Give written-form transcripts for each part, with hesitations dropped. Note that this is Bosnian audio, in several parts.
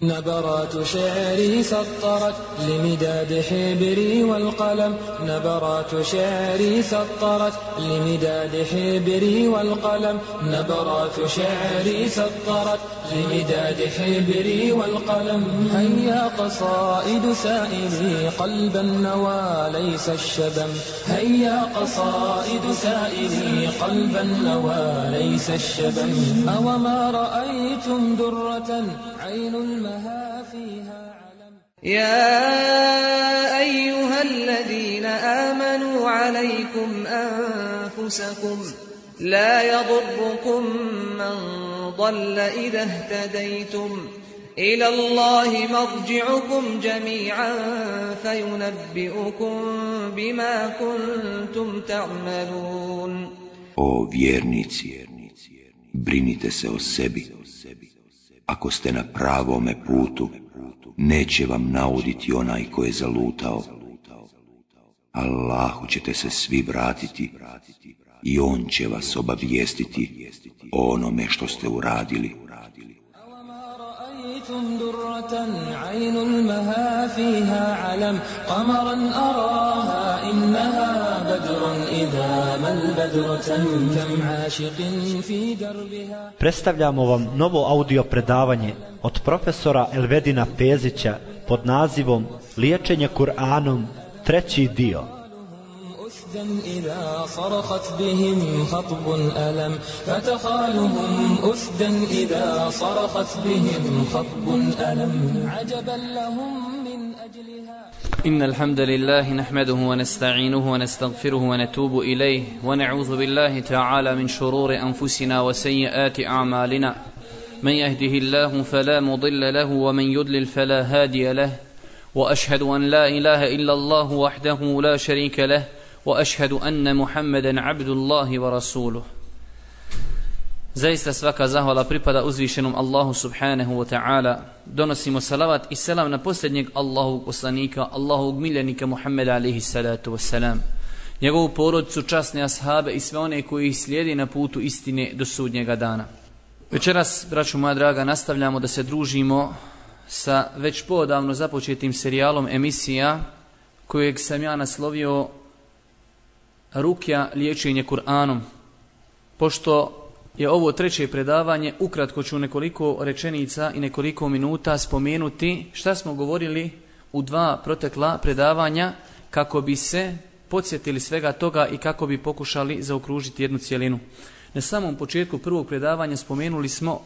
نبرات شعري سطرت لمداد حبري والقلم نبرات شعري سطرت لمداد حبري والقلم نبرات شعري سطرت لمداد حبري والقلم هيا قصائد سائلي قلب النوى ليس الشبم هيا قصائد سائلي قلب النوى ليس الشبم أوما رأيتم درة عين المها فيها علم يا أيها الذين آمنوا عليكم أنفسكم لا يضركم من ضل إذا اهتديتم إلى الله مرجعكم جميعا فينبئكم بما كنتم تعملون. O vjernici, brinite se o sebi. Ako ste na pravome putu, neće vam nauditi onaj ko je zalutao. Allahu ćete se svi vratiti i On će vas obavijestiti o onome što ste uradili. درة عين المها فيها علم قمرا أراها إنها بدر إذا ما البدر كم عاشق في دربها. Predstavljamo vam novo audio predavanje od profesora Elvedina Pezića pod nazivom Liječenje Kur'anom, treći dio. إذا صرخت بهم خطب ألم فتخالهم أسدا إذا صرخت بهم خطب ألم عجبا لهم من أجلها. إن الحمد لله نحمده ونستعينه ونستغفره ونتوب إليه ونعوذ بالله تعالى من شرور أنفسنا وسيئات أعمالنا من يهده الله فلا مضل له ومن يضلل فلا هادي له وأشهد أن لا إله إلا الله وحده لا شريك له وأشهد أن محمدا عبد الله ورسوله. Zaista svaka zahvala pripada uzvišenom Allahu subhanahu wa ta'ala. Donosimo salavat i selam na posljednjeg Allahovog poslanika, Allahovog miljenika Muhammeda alaihi salatu wassalam, njegovu porodicu, časne ashabe i sve one koji ih slijedi na putu istine do sudnjega dana. Večeras, braćo moja draga, nastavljamo da se družimo sa već poodavno započetim serijalom emisija kojeg sam ja naslovio Rukja, liječenje Kur'anom. Pošto je ovo treće predavanje, ukratko ću nekoliko rečenica i nekoliko minuta spomenuti šta smo govorili u dva protekla predavanja kako bi se podsjetili svega toga i kako bi pokušali zaokružiti jednu cjelinu. Na samom početku prvog predavanja spomenuli smo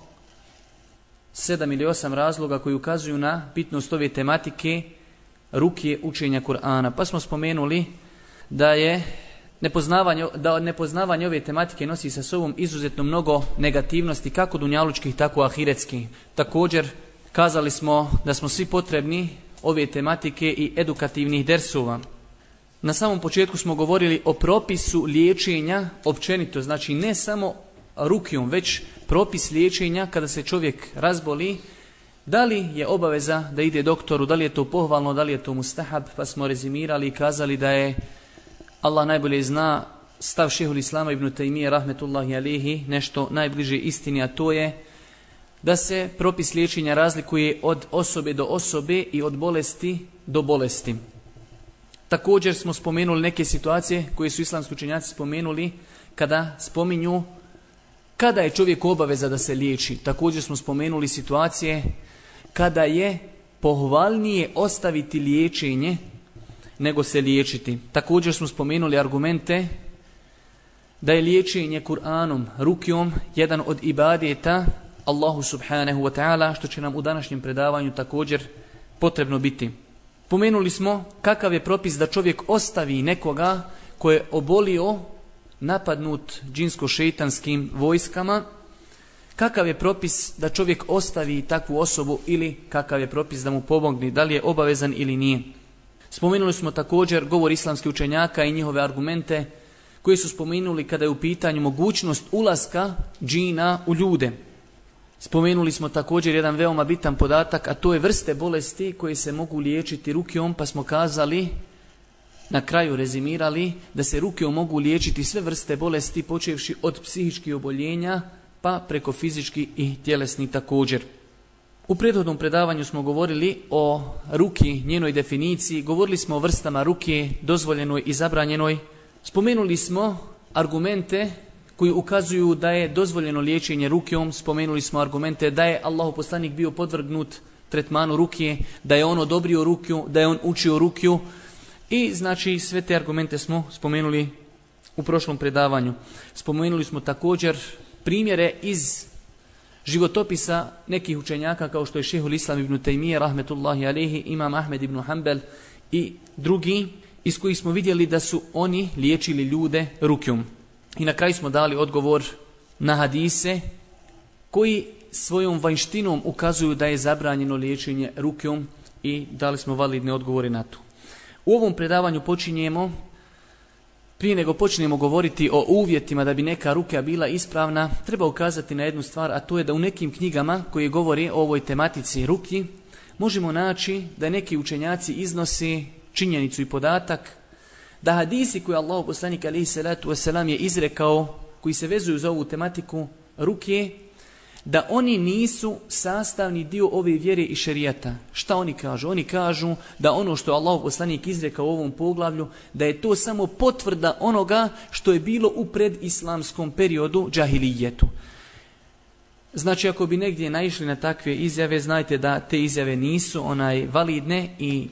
7 ili 8 razloga koji ukazuju na bitnost ove tematike rukje, učenja Kur'ana. Pa smo spomenuli da nepoznavanje ove tematike nosi sa sobom izuzetno mnogo negativnosti, kako dunjalučkih, tako ahiretskih. Također, kazali smo da smo svi potrebni ove tematike i edukativnih dersova. Na samom početku smo govorili o propisu liječenja općenito, znači ne samo rukjom, već propis liječenja kada se čovjek razboli, da li je obaveza da ide doktoru, da li je to pohvalno, da li je to mustahab, pa smo rezimirali i kazali da je Allah najbolje zna stav šehhul Islama ibn Tejmije rahmetullahi alihi nešto najbliže istini, a to je da se propis liječenja razlikuje od osobe do osobe i od bolesti do bolesti. Također smo spomenuli neke situacije koje su islamski učenjaci spomenuli kada spominju kada je čovjeku obaveza da se liječi. Također smo spomenuli situacije kada je pohvalnije ostaviti liječenje nego se liječiti. Također smo spomenuli argumente da je liječenje Kur'anom, rukjom, jedan od ibadeta Allahu subhanahu wa ta'ala, što će nam u današnjem predavanju također potrebno biti. Pomenuli smo kakav je propis da čovjek ostavi nekoga ko je obolio, napadnut džinsko-šeitanskim vojskama, kakav je propis da čovjek ostavi takvu osobu ili kakav je propis da mu pomogne, da li je obavezan ili nije. Spomenuli smo također govor islamskih učenjaka i njihove argumente koji su spomenuli kada je u pitanju mogućnost ulaska džina u ljude. Spomenuli smo također jedan veoma bitan podatak, a to je vrste bolesti koje se mogu liječiti rukjom, pa smo kazali, na kraju rezimirali, da se rukjom mogu liječiti sve vrste bolesti, počevši od psihičkih oboljenja, pa preko fizičkih i tjelesnih također. U prethodnom predavanju smo govorili o ruki, njenoj definiciji, govorili smo o vrstama ruke, dozvoljenoj i zabranjenoj. Spomenuli smo argumente koji ukazuju da je dozvoljeno liječenje rukijom, spomenuli smo argumente da je Allahov poslanik bio podvrgnut tretmanu rukije, da je on odobrio rukiju, da je on učio rukiju i znači sve te argumente smo spomenuli u prošlom predavanju. Spomenuli smo također primjere iz životopisa nekih učenjaka kao što je Šejhul Islam ibn Tejmije rahmetullahi alejhi, Imam Ahmed ibn Hanbel i drugi iz kojih smo vidjeli da su oni liječili ljude rukijom. I na kraju smo dali odgovor na hadise koji svojom vanjštinom ukazuju da je zabranjeno liječenje rukijom i dali smo validne odgovore na to. U ovom predavanju počinjemo, prije nego počnemo govoriti o uvjetima da bi neka rukija bila ispravna, treba ukazati na jednu stvar, a to je da u nekim knjigama koje govore o ovoj tematici ruki, možemo naći da neki učenjaci iznose činjenicu i podatak da hadisi koje Allahov poslanik alejhi salatu vesselam je izrekao, koji se vezuju za ovu tematiku ruke, da oni nisu sastavni dio ove vjere i šerijata. Šta oni kažu? Oni kažu da ono što je Allahov poslanik izrekao u ovom poglavlju, da je to samo potvrda onoga što je bilo u predislamskom periodu džahilijetu. Znači, ako bi negdje naišli na takve izjave, znajte da te izjave nisu validne i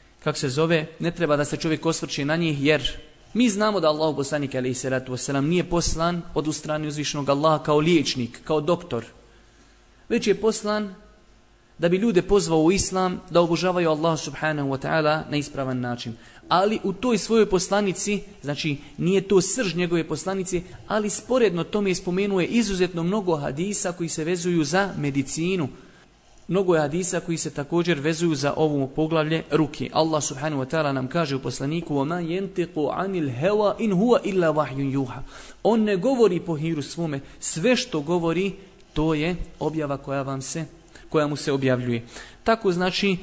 ne treba da se čovjek osvrće na njih, jer mi znamo da Allahov poslanik alejhi salatu vesselam nije poslan od strane uzvišenog Allaha kao liječnik, kao doktor, već je poslan da bi ljude pozvao u islam, da obožavaju Allah subhanahu wa ta'ala na ispravan način. Ali u toj svojoj poslanici, znači nije to srž njegove poslanice, ali sporedno tome spomenuje izuzetno mnogo hadisa koji se vezuju za medicinu. Mnogo je hadisa koji se također vezuju za ovo poglavlje ruke. Allah subhanahu wa ta'ala nam kaže u poslaniku: وَمَا يَنْتِقُ عَنِ الْهَوَا إِنْ هُوَ إِلَّا وَحْيٌ يُوحَى. On ne govori po hiru svome, sve što govori to je objava koja mu se objavljuje. Tako znači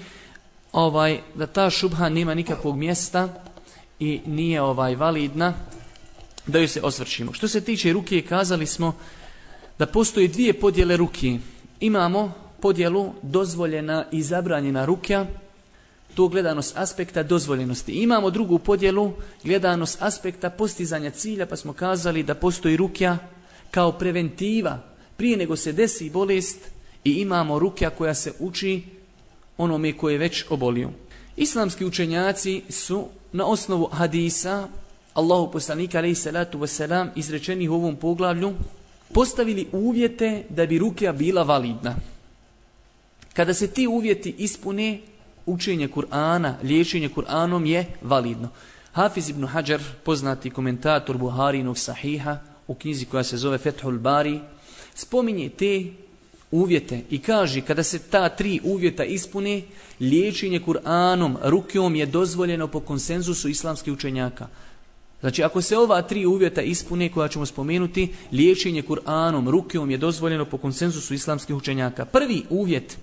da ta šubha nema nikakvog mjesta i nije validna, da ju se osvršimo. Što se tiče ruke, kazali smo da postoje dvije podjele ruke. Imamo podjelu dozvoljena i zabranjena rukja, to gledano s aspekta dozvoljenosti. Imamo drugu podjelu gledano s aspekta postizanja cilja, pa smo kazali da postoji rukja kao preventiva prije nego se desi bolest i imamo rukja koja se uči onome koje je već obolio. Islamski učenjaci su na osnovu hadisa Allahu poslanika alejhi salatu vesselam izrečenih u ovom poglavlju postavili uvjete da bi rukja bila validna. Kada se ti uvjeti ispune, učenje Kur'ana, liječenje Kur'anom je validno. Hafiz ibn Hajar, poznati komentator Buharinog sahiha, u knjizi koja se zove Fethul Bari, spominje te uvjete i kaže kada se ta tri uvjeta ispune, liječenje Kur'anom, rukijom je dozvoljeno po konsenzusu islamskih učenjaka. Znači, ako se ova tri uvjeta ispune koja ćemo spomenuti, liječenje Kur'anom, rukijom je dozvoljeno po konsenzusu islamskih učenjaka. Prvi uvjet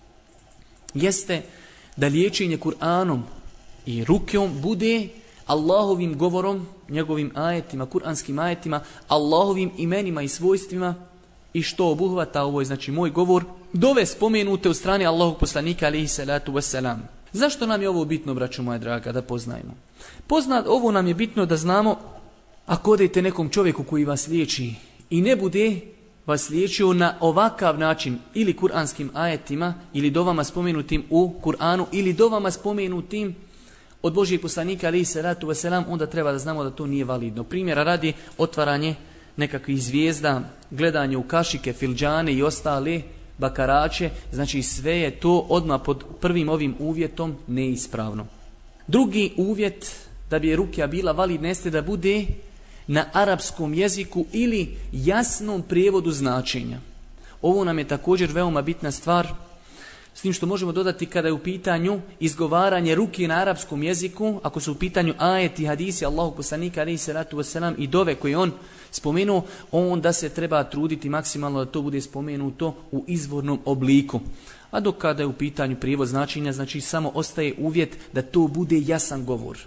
jeste da liječenje Kur'anom i rukijom bude Allahovim govorom, njegovim ajetima, kuranskim ajetima, Allahovim imenima i svojstvima, i što obuhvata ovo je znači moj govor, dove spomenute od strane Allahovog poslanika alejhi salatu vesselam. Zašto nam je ovo bitno, braćo moja draga, da poznajemo? Ovo nam je bitno da znamo, ako odete nekom čovjeku koji vas liječi i ne bude vas liječio na ovakav način, ili kuranskim ajetima, ili dovama spomenutim u Kur'anu, ili dovama spomenutim od Božijeg poslanika alejhi salatu vesselam, onda treba da znamo da to nije validno. Primjera radi, otvaranje nekakvih zvijezda, gledanje u kašike, filđane i ostale bakarače, znači sve je to odmah pod prvim ovim uvjetom neispravno. Drugi uvjet da bi rukja bila validna jeste da bude na arapskom jeziku ili jasnom prijevodu značenja. Ovo nam je također veoma bitna stvar, s tim što možemo dodati kada je u pitanju izgovaranje ruke na arapskom jeziku, ako su u pitanju ajeti, hadisi Allahog poslanika alejhi salatu vesselam i dove koje on spomenuo, onda se treba truditi maksimalno da to bude spomenuto u izvornom obliku. A dok kada je u pitanju prijevod značenja, znači samo ostaje uvjet da to bude jasan govor.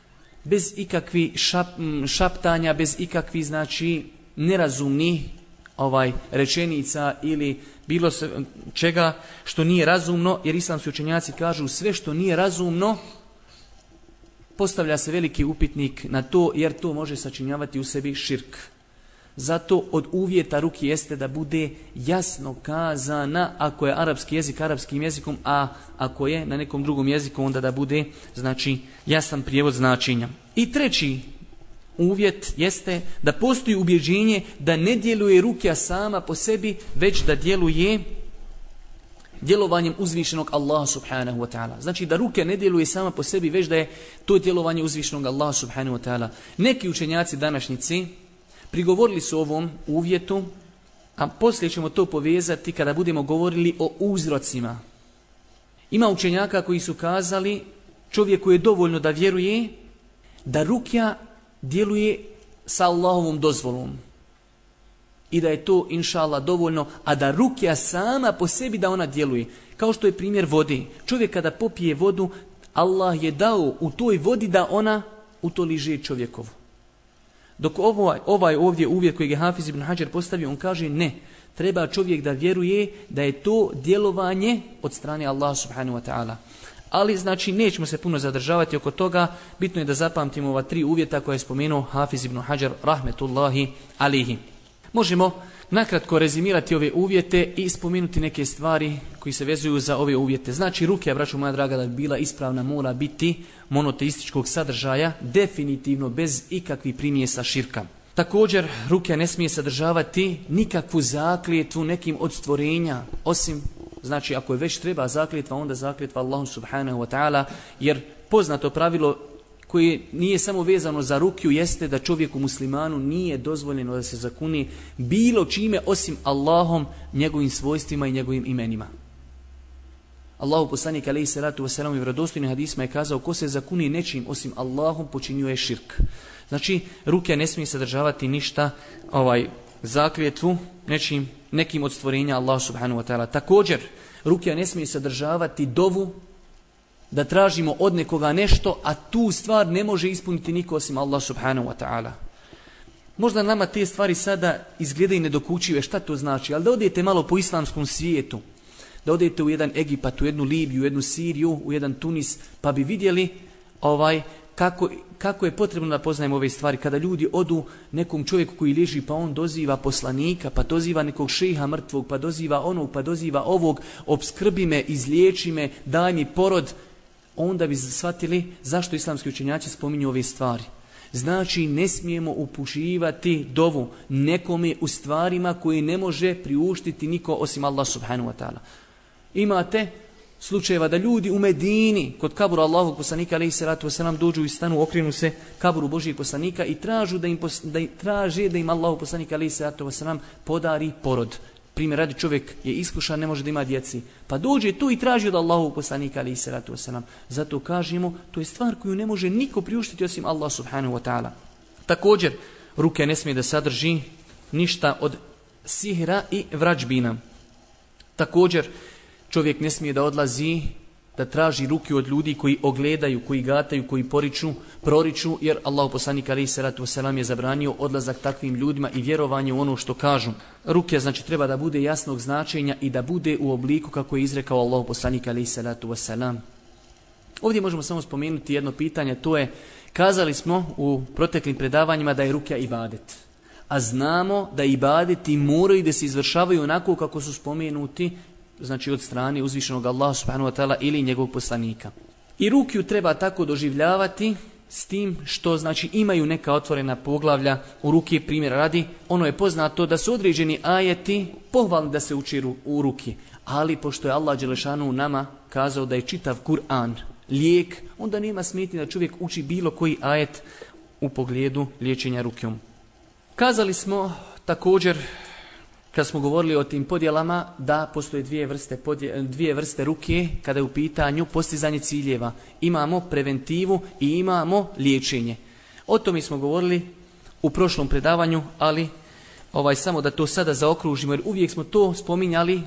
Bez ikakvih šaptanja, bez ikakvih znači nerazumnih rečenica ili bilo čega što nije razumno, jer islamski učenjaci kažu sve što nije razumno postavlja se veliki upitnik na to, jer to može sačinjavati u sebi širk. Zato od uvjeta ruki jeste da bude jasno kazana, ako je arapski jezik arapskim jezikom, a ako je na nekom drugom jeziku onda da bude znači jasan prijevod značenja. I treći uvjet jeste da postoji ubjeđenje da ne djeluje rukja sama po sebi, već da djeluje djelovanjem uzvišenog Allaha subhanahu wa ta'ala. Znači da ruke ne djeluje sama po sebi, već da je to djelovanje uzvišenog Allaha subhanahu wa ta'ala. Neki učenjaci današnjici prigovorili su ovom uvjetu, a poslije ćemo to povezati kada budemo govorili o uzrocima. Ima učenjaka koji su kazali čovjeku je dovoljno da vjeruje da rukja djeluje sa Allahovom dozvolom i da je to inša Allah dovoljno, a da rukja sama po sebi da ona djeluje. Kao što je primjer vode. Čovjek kada popije vodu, Allah je dao u toj vodi da ona utoliže čovjekovu. Dok ovaj ovdje uvjet koji je Hafiz ibn Hadžar postavio, on kaže ne, treba čovjek da vjeruje da je to djelovanje od strane Allaha subhanahu wa ta'ala. Ali znači nećemo se puno zadržavati oko toga, bitno je da zapamtimo ova tri uvjeta koje je spomenuo Hafiz ibn Hadžar rahmetullahi alihi. Možemo nakratko rezimirati ove uvjete i spomenuti neke stvari koji se vezuju za ove uvjete. Znači rukja, braćo moja draga, da bi bila ispravna mora biti monoteističkog sadržaja, definitivno bez ikakvih primjesa širka. Također rukja ne smije sadržavati nikakvu zakljetvu nekim od stvorenja, osim znači ako je već treba zakljetva, onda zakljetva Allahu subhanahu wa ta'ala, jer poznato pravilo koje nije samo vezano za rukju jeste da čovjeku muslimanu nije dozvoljeno da se zakuni bilo čime osim Allahom, njegovim svojstvima i njegovim imenima. Allahu poslanik alejhi salatu vesselam u vjerodostojnim hadisima je kazao ko se zakuni nečim osim Allahom počinio je širk. Znači rukja ne smije sadržavati ništa zakljetvu nekim od stvorenja Allah subhanahu wa ta'ala. Također rukja ne smije sadržavati dovu da tražimo od nekoga nešto, a tu stvar ne može ispuniti niko osim Allah subhanahu wa ta'ala. Možda nama te stvari sada izgledaju nedokučive, šta to znači, ali da odete malo po islamskom svijetu, da odete u jedan Egipat, u jednu Libiju, u jednu Siriju, u jedan Tunis, pa bi vidjeli kako je potrebno da poznajemo ove stvari. Kada ljudi odu nekom čovjeku koji leži, pa on doziva poslanika, pa doziva nekog šeha mrtvog, pa doziva onog, pa doziva ovog, obskrbi me, izliječi me, daj mi porod, onda bi shvatili zašto islamski učenjaci spominju ove stvari. Znači ne smijemo upućivati dovu nekome u stvarima koje ne može priuštiti niko osim Allah subhanahu wa ta'ala. Imate slučajeva da ljudi u Medini kod kabura Allahovog poslanika alejhi salatu vesselam dođu i stanu, okrenu se kaburu Božijeg poslanika i traže da im Allahov poslanik alejhi salatu vesselam podari porod. Primjer radi, čovjek je iskušan, ne može da ima djeci, pa dođe tu i traži od Allahovog poslanika alejhi salatu vesselam. Zato kažemo, to je stvar koju ne može niko priuštiti osim Allah subhanahu wa ta'ala. Također ruke ne smije da sadrži ništa od sihra i vrađbina. Također čovjek ne smije da odlazi, da traži ruke od ljudi koji ogledaju, koji gataju, koji proriču, jer Allahu poslanik alejhi salatu vesselam je zabranio odlazak takvim ljudima i vjerovanje u ono što kažu. Ruke znači treba da bude jasnog značenja i da bude u obliku kako je izrekao Allahu poslanik alejhi salatu vesselam. Ovdje možemo samo spomenuti jedno pitanje, to je, kazali smo u proteklim predavanjima da je rukja ibadet. A znamo da ibadeti moraju da se izvršavaju onako kako su spomenuti, znači od strane uzvišenog Allaha subhanahu wa ta'ala ili njegovog poslanika. I rukju treba tako doživljavati s tim što znači imaju neka otvorena poglavlja u ruki, primjer radi. Ono je poznato da su određeni ajeti pohvalni da se uči u ruki, ali pošto je Allah dželešanu nama kazao da je čitav Kur'an lijek, onda nema smetnje da čovjek uči bilo koji ajet u pogledu liječenja rukjom. Kazali smo također, kad smo govorili o tim podjelama, da postoje dvije vrste ruke kada je u pitanju postizanje ciljeva. Imamo preventivu i imamo liječenje. O tome smo govorili u prošlom predavanju, ali samo da to sada zaokružimo, jer uvijek smo to spominjali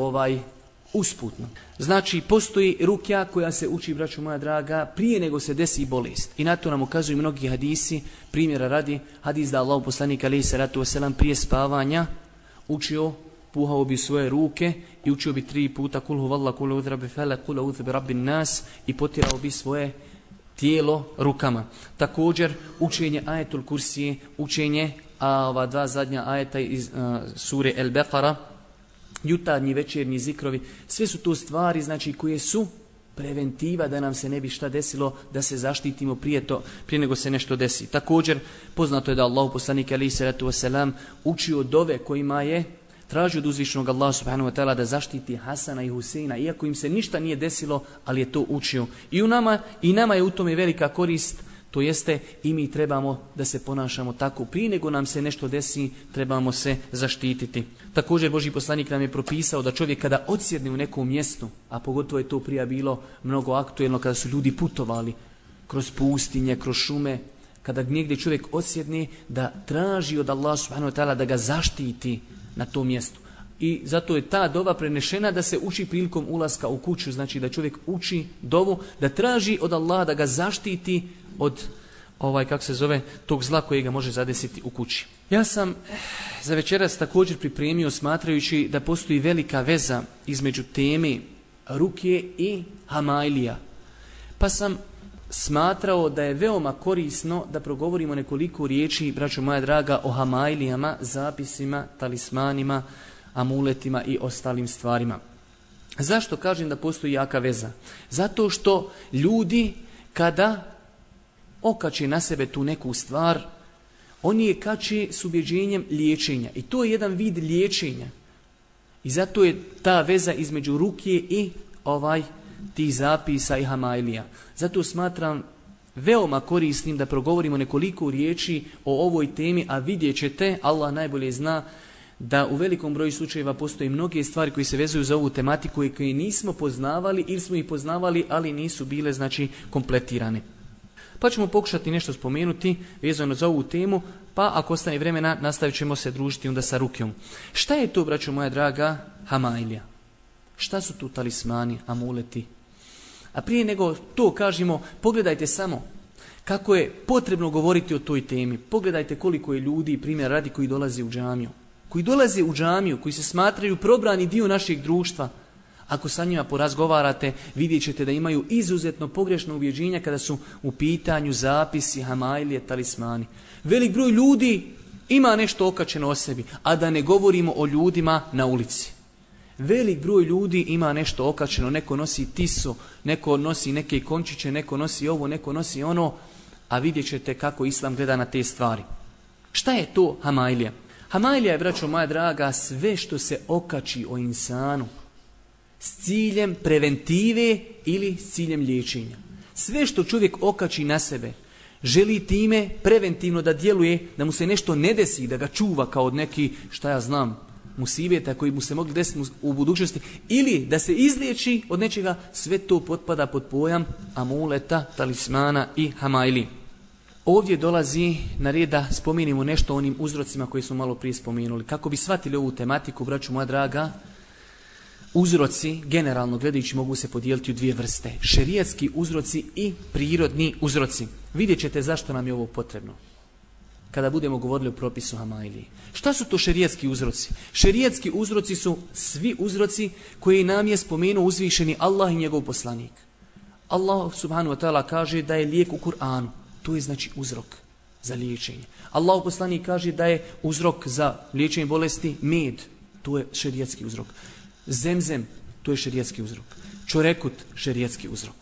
usputno. Znači, postoji rukja koja se uči, braćo moja draga, prije nego se desi bolest. I na to nam ukazuju mnogi hadisi. Primjera radi, hadis da Allahov poslanik alejhi salatu vesselam prije spavanja učio, puhao bi svoje ruke i učio bi 3 puta kul huvallahu, kul a'udhu birabbil falaq, kul a'udhu birabbin nas i potirao bi svoje tijelo rukama. Također učenje ajetul kursije, učenje ova 2 zadnja ajeta iz sure El Beqara, jutarnji, večernji zikrovi, sve su to stvari znači koje su preventiva da nam se ne bi šta desilo, da se zaštitimo prije nego se nešto desi. Također poznato je da Allahu poslanik alejhi salatu vesselam učio dove kojima je tražio od uzvišenog Allaha subhanahu wa ta'ala da zaštiti Hasana i Huseina, iako im se ništa nije desilo, ali je to učio. I nama je u tome velika korist, to jeste i mi trebamo da se ponašamo tako. Prije nego nam se nešto desi, trebamo se zaštititi. Također Božji poslanik nam je propisao da čovjek kada odsjedne u nekom mjestu, a pogotovo je to prije bilo mnogo aktuelno kada su ljudi putovali kroz pustinje, kroz šume, kada negdje čovjek odsjedne, da traži od Allaha subhanahu wa ta'ala da ga zaštiti na tom mjestu. I zato je ta dova prenešena da se uči prilikom ulaska u kuću, znači da čovjek uči dovu, da traži od Allaha da ga zaštiti od tog zla koje ga može zadesiti u kući. Ja sam za večeras također pripremio smatrajući da postoji velika veza između teme ruke i hamailija. Pa sam smatrao da je veoma korisno da progovorimo nekoliko riječi, braćo moja draga, o hamailijama, zapisima, talismanima, amuletima i ostalim stvarima. Zašto kažem da postoji jaka veza? Zato što ljudi kada okače na sebe tu neku stvar, oni je kače s ubjeđenjem liječenja. I to je jedan vid liječenja. I zato je ta veza između ruke i tih zapisa i hamailija. Zato smatram veoma korisnim da progovorimo nekoliko riječi o ovoj temi, a vidjet ćete, Allah najbolje zna, da u velikom broju slučajeva postoje mnoge stvari koji se vezuju za ovu tematiku i koje nismo poznavali ili smo ih poznavali, ali nisu bile kompletirane. Pa ćemo pokušati nešto spomenuti vezano za ovu temu, pa ako ostane vremena nastavit ćemo se družiti onda sa rukijom. Šta je to, braćo moja draga, hamailija? Šta su tu talismani, amuleti? A prije nego to kažemo, pogledajte samo kako je potrebno govoriti o toj temi. Pogledajte koliko je ljudi, primjer radi, koji dolaze u džamiju. Koji dolaze u džamiju, koji se smatraju probrani dio našeg društva. Ako sa njima porazgovarate, vidjet ćete da imaju izuzetno pogrešno ubjeđenja kada su u pitanju zapisi, hamailije, talismani. Velik broj ljudi ima nešto okačeno o sebi, a da ne govorimo o ljudima na ulici. Velik broj ljudi ima nešto okačeno, neko nosi tisu, neko nosi neke končiće, neko nosi ovo, neko nosi ono, a vidjet ćete kako Islam gleda na te stvari. Šta je to hamailija? Hamailija je, braćo moja draga, sve što se okači o insanu s ciljem preventive ili s ciljem liječenja. Sve što čovjek okači na sebe, želi time preventivno da djeluje, da mu se nešto ne desi, da ga čuva kao od neki, musibeta koji mu se mogli desiti u budućnosti, ili da se izliječi od nečega, sve to potpada pod pojam amuleta, talismana i hamaili. Ovdje dolazi na red da spominimo nešto o onim uzrocima koje smo malo prije spomenuli. Kako bi shvatili ovu tematiku, braću moja draga, uzroci, generalno gledajući, mogu se podijeliti u 2 vrste. Šerijatski uzroci i prirodni uzroci. Vidjet ćete zašto nam je ovo potrebno kada budemo govorili o propisu hamailije. Šta su to šerijatski uzroci? Šerijatski uzroci su svi uzroci koje nam je spomenuo uzvišeni Allah i njegov poslanik. Allah subhanahu wa ta'ala kaže da je lijek u Kur'anu. To je znači uzrok za liječenje. Allah poslanik kaže da je uzrok za liječenje bolesti med. To je šerijatski uzrok. Zemzem, to je šerijatski uzrok. Čorekut, šerijatski uzrok.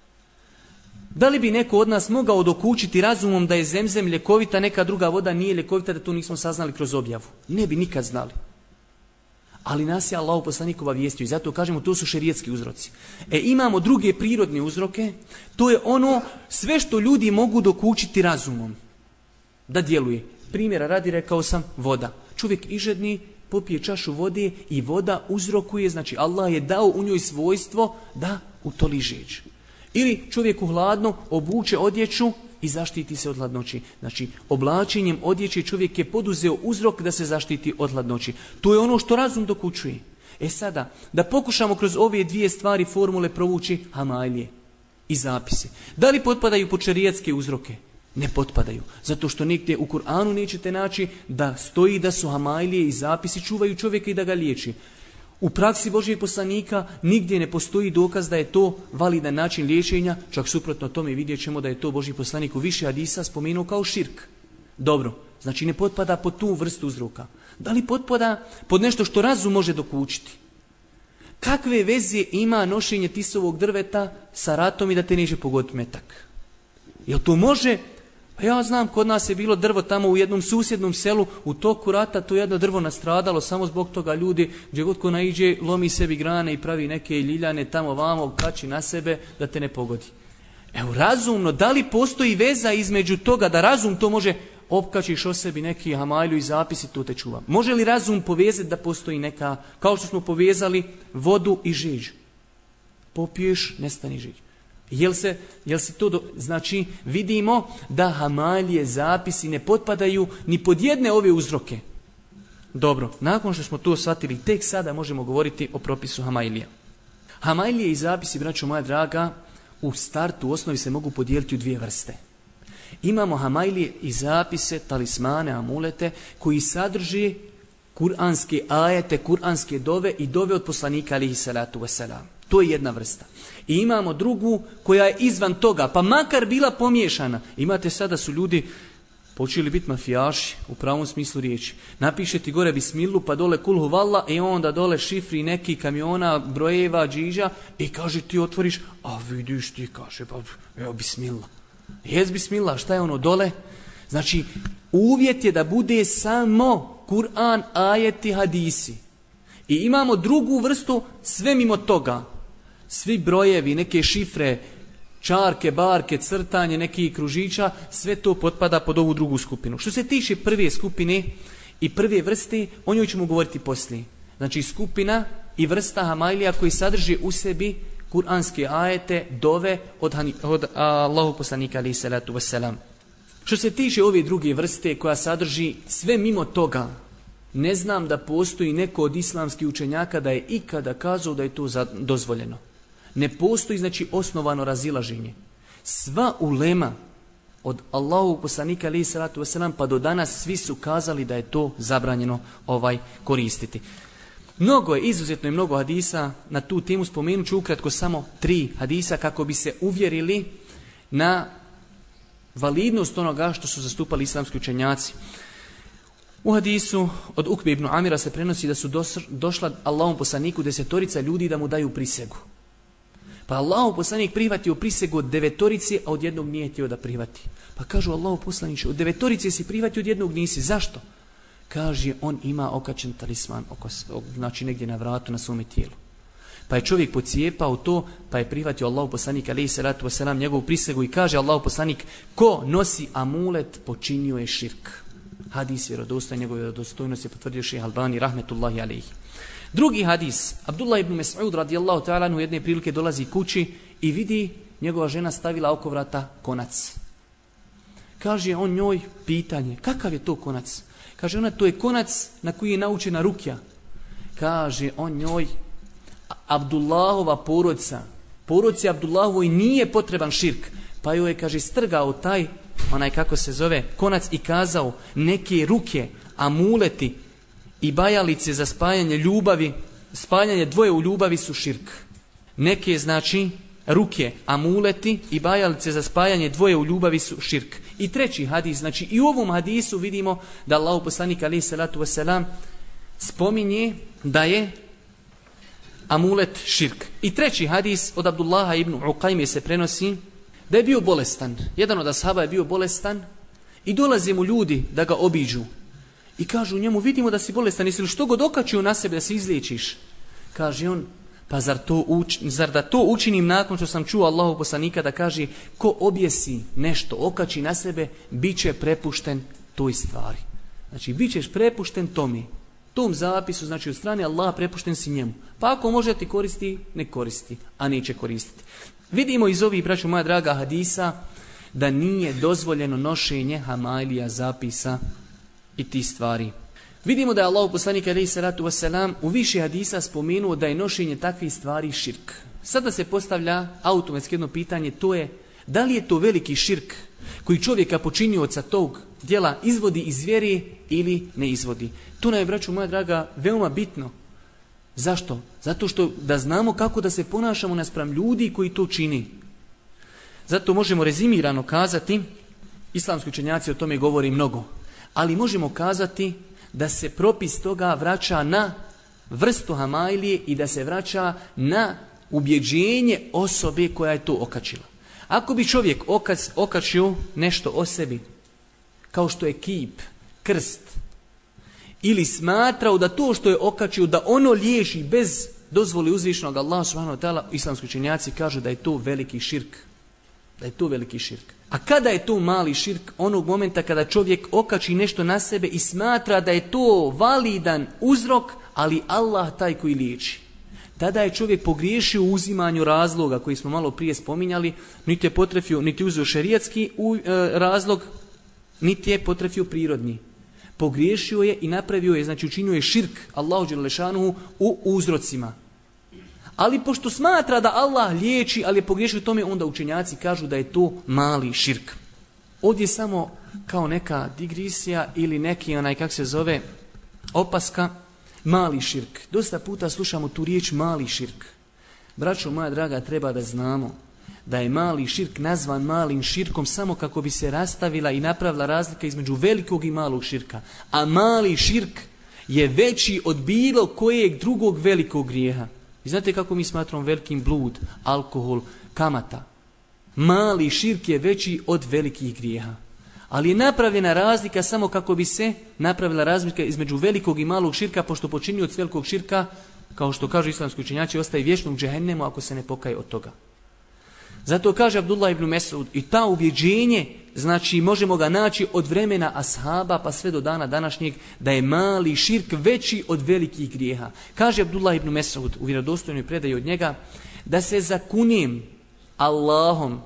Da li bi neko od nas mogao dokučiti razumom da je zemzem ljekovita, neka druga voda nije ljekovita, da to nismo saznali kroz objavu? Ne bi nikad znali. Ali nas je Allah poslanik obavijestio i zato kažemo to su šerijatski uzroci. Imamo druge prirodne uzroke, to je ono sve što ljudi mogu dokučiti razumom da djeluje. Primjera radi, rekao sam, voda. Čovjek ižedni, popije čašu vode i voda uzrokuje, znači Allah je dao u njoj svojstvo da utoli žeđ. Ili čovjeku hladno obuče odjeću i zaštiti se od hladnoći. Znači, oblačenjem odjeće čovjek je poduzeo uzrok da se zaštiti od hladnoći. To je ono što razum dokučuje. Sada, da pokušamo kroz ove 2 stvari formule provući hamailije i zapise. Da li potpadaju pod šerijatske uzroke? Ne potpadaju. Zato što nigdje u Kur'anu nećete naći da stoji da su hamajlije i zapisi čuvaju čovjeka i da ga liječi. U praksi Božijeg poslanika nigdje ne postoji dokaz da je to validan način liječenja, čak suprotno tome vidjet ćemo da je to Božji poslanik u više hadisa spomenuo kao širk. Dobro, znači ne potpada pod tu vrstu uzroka. Da li potpada pod nešto što razum može dokučiti? Kakve veze ima nošenje tisovog drveta sa ratom i da te neće pogoditi metak? Jel to može? Pa ja znam, kod nas je bilo drvo tamo u jednom susjednom selu, u toku rata to jedno drvo nastradalo, samo zbog toga ljudi, gdje god ko naiđe, lomi sebi grane i pravi neke ljiljane tamo vamo, kači na sebe da te ne pogodi. Evo, razumno, da li postoji veza između toga da razum to može, opkačiš o sebi neki hamajlju i zapisi, to te čuva. Može li razum povezati da postoji neka, kao što smo povezali vodu i žiđ? Popiješ, nestani žiđ. Jel se to znači vidimo da hamajlije zapisi ne potpadaju ni pod jedne ove uzroke. Dobro, nakon što smo to shvatili, tek sada možemo govoriti o propisu hamajlija. Hamajlije i zapisi, braćo moja draga, u startu u osnovi se mogu podijeliti u dvije vrste. Imamo hamajlije i zapise, talismane, amulete koji sadrži kuranske ajete, kuranske dove i dove od poslanika alihi salatu wasalam. To je jedna vrsta. I imamo drugu koja je izvan toga, pa makar bila pomiješana. Imate sada su ljudi počeli biti mafijaši u pravom smislu riječi. Napiše ti gore bismilu, pa dole kulhu valla i onda dole šifri neki kamiona, brojeva, džiđa i kaže ti otvoriš, a vidiš ti kaže, pa evo bismila. Jes bismila, šta je ono dole? Znači, uvjet je da bude samo Kur'an, ajeti, hadisi. I imamo drugu vrstu sve mimo toga. Svi brojevi, neke šifre, čarke, barke, crtanje, nekih kružića, sve to potpada pod ovu drugu skupinu. Što se tiče prve skupine i prve vrste, o njoj ćemo govoriti poslije. Znači skupina i vrsta hamajlija koji sadrži u sebi kuranske ajete, dove od Allahu poslanika alejhi salatu vesselam. Što se tiče ove druge vrste koja sadrži sve mimo toga, ne znam da postoji neko od islamskih učenjaka da je ikada kazao da je to dozvoljeno. Ne postoji znači osnovano razilaženje. Sva ulema od Allahu poslanika alejhi salatu vesselam pa do danas svi su kazali da je to zabranjeno koristiti. Mnogo je, izuzetno je mnogo hadisa na tu temu, spomenut ću ukratko samo 3 hadisa kako bi se uvjerili na validnost onoga što su zastupali islamski učenjaci. U hadisu od Ukbe ibn Amira se prenosi da su došla Allahom poslaniku 10 ljudi da mu daju prisegu. Pa Allahov poslanik prihvatio prisegu od 9, a od jednog nije htio da prihvati. Pa kažu Allahov poslaniče, od 9 si prihvatio, od jednog nisi. Zašto? Kaže, on ima okačen talisman, znači negdje na vratu na svome tijelu. Pa je čovjek pocijepao to, pa je prihvatio Allahov poslanik alejhi salatu vesselam njegovu prisegu i kaže Allahov poslanik, ko nosi amulet počinio je širk. Hadis vjerodostojan, njegove vjerodostojnosti je potvrdio Šejh Albani rahmetullahi alejhi. Drugi hadis, Abdullah ibn Mas'ud radijallahu ta'ala anhu jedne prilike dolazi kući i vidi njegova žena stavila oko vrata konac. Kaže on njoj pitanje, kakav je to konac? Kaže ona, to je konac na koji je naučena rukja. Kaže on njoj, Abdullahova porodci Abdullahovoj nije potreban širk. Pa joj je, kaže, strgao taj, kako se zove, konac i kazao, neke ruke, amuleti i bajalice za spajanje ljubavi, spajanje dvoje u ljubavi su širk. Neke, znači, ruke, amuleti i bajalice za spajanje dvoje u ljubavi su širk. I treći hadis, znači i u ovom hadisu vidimo da Allahu poslanik alejhi salatu vesselam spominje da je amulet širk. I treći hadis od Abdullaha ibn Uqajme se prenosi da je bio bolestan. Jedan od ashaba je bio bolestan i dolaze mu ljudi da ga obiđu. I kažu njemu, vidimo da si bolestan, jesi li što god okačio na sebe da se izliječiš? Kaže on, pa zar da to učinim nakon što sam čuo Allahov poslanika da kaže, ko objesi nešto, okači na sebe, bit će prepušten toj stvari. Znači, bit ćeš prepušten tom zapisu, znači od strane Allaha prepušten si njemu. Pa ako može ti koristi, ne koristi, a neće koristiti. Vidimo iz ovih, braćo moja draga, hadisa da nije dozvoljeno nošenje hamajlija, zapisa i ti stvari. Vidimo da je Allahov poslanik alejhi salatu vesselam u više hadisa spomenuo da je nošenje takvih stvari širk. Sada se postavlja automatski jedno pitanje, to je da li je to veliki širk koji čovjeka počinioca tog djela izvodi iz vjere ili ne izvodi. To nam je, braćo moja draga, veoma bitno. Zašto? Zato što da znamo kako da se ponašamo naspram ljudi koji to čini. Zato možemo rezimirano kazati, islamski učenjaci o tome govori mnogo, ali možemo kazati da se propis toga vraća na vrstu hamajlije i da se vraća na ubjeđenje osobe koja je to okačila. Ako bi čovjek okačio nešto o sebi, kao što je kip, krst, ili smatrao da to što je okačio, da ono liječi bez dozvoli uzvišenog Allaha subhanahu wa ta'ala, islamski učenjaci kažu da je to veliki širk. Da je to veliki širk. A kada je to mali širk? Onog momenta kada čovjek okači nešto na sebe i smatra da je to validan uzrok, ali Allah taj koji liječi. Tada je čovjek pogriješio u uzimanju razloga koji smo malo prije spominjali, niti je potrefio, niti uzeo šerijatski razlog, niti je potrefio prirodni. Pogriješio je i napravio je, znači učinio je širk Allahu dželle šanuhu u uzrocima. Ali pošto smatra da Allah liječi, ali je pogriješio u tome, onda učenjaci kažu da je to mali širk. Ovdje samo kao neka digresija ili neki kako se zove, opaska, mali širk. Dosta puta slušamo tu riječ mali širk. Braćo moja draga, treba da znamo da je mali širk nazvan malim širkom samo kako bi se rastavila i napravila razlika između velikog i malog širka. A mali širk je veći od bilo kojeg drugog velikog grijeha. I znate kako mi smatramo velikim blud, alkohol, kamata. Mali širk je veći od velikih grijeha. Ali je napravljena razlika samo kako bi se napravila razlika između velikog i malog širka, pošto počinioc velikog širka, kao što kažu islamski učenjaci, ostaje vječnom džehennemu ako se ne pokaje od toga. Zato kaže Abdullah ibn Mesud, i ta ubjeđenje, znači možemo ga naći od vremena ashaba pa sve do dana današnjeg, da je mali širk veći od velikih grijeha. Kaže Abdullah ibn Mesud u vjerodostojnoj predaji od njega, da se zakunijem Allahom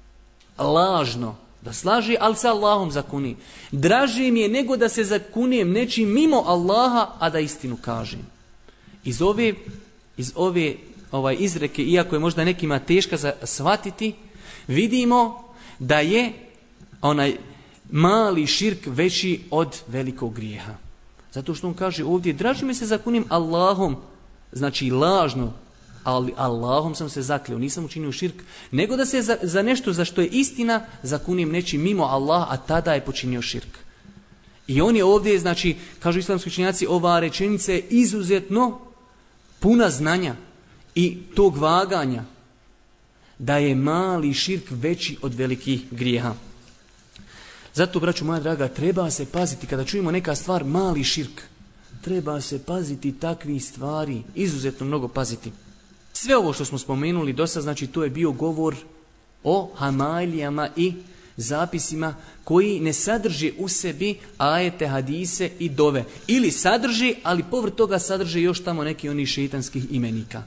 lažno, da slaži, ali sa Allahom zakuni. Draže mi je nego da se zakunijem nečim mimo Allaha, a da istinu kažem. Iz ove izreke, iako je možda nekima teška za shvatiti, vidimo da je onaj mali širk veći od velikog grijeha. Zato što on kaže ovdje, draži mi se zakunijem Allahom, znači lažno, ali Allahom sam se zakleo, nisam učinio širk, nego da se za nešto za što je istina zakunijem nečim mimo Allaha, a tada je počinio širk. I on je ovdje, znači, kažu islamski učenjaci, ova rečenica je izuzetno puna znanja i tog vaganja, da je mali širk veći od velikih grijeha. Zato, braću moja draga, treba se paziti, kada čujemo neka stvar mali širk, treba se paziti takvih stvari, izuzetno mnogo paziti. Sve ovo što smo spomenuli do sad, znači to je bio govor o hamajlijama i zapisima koji ne sadrže u sebi ajete, hadise i dove. Ili sadrže, ali povrh toga sadrže još tamo neki oni šeitanskih imenika.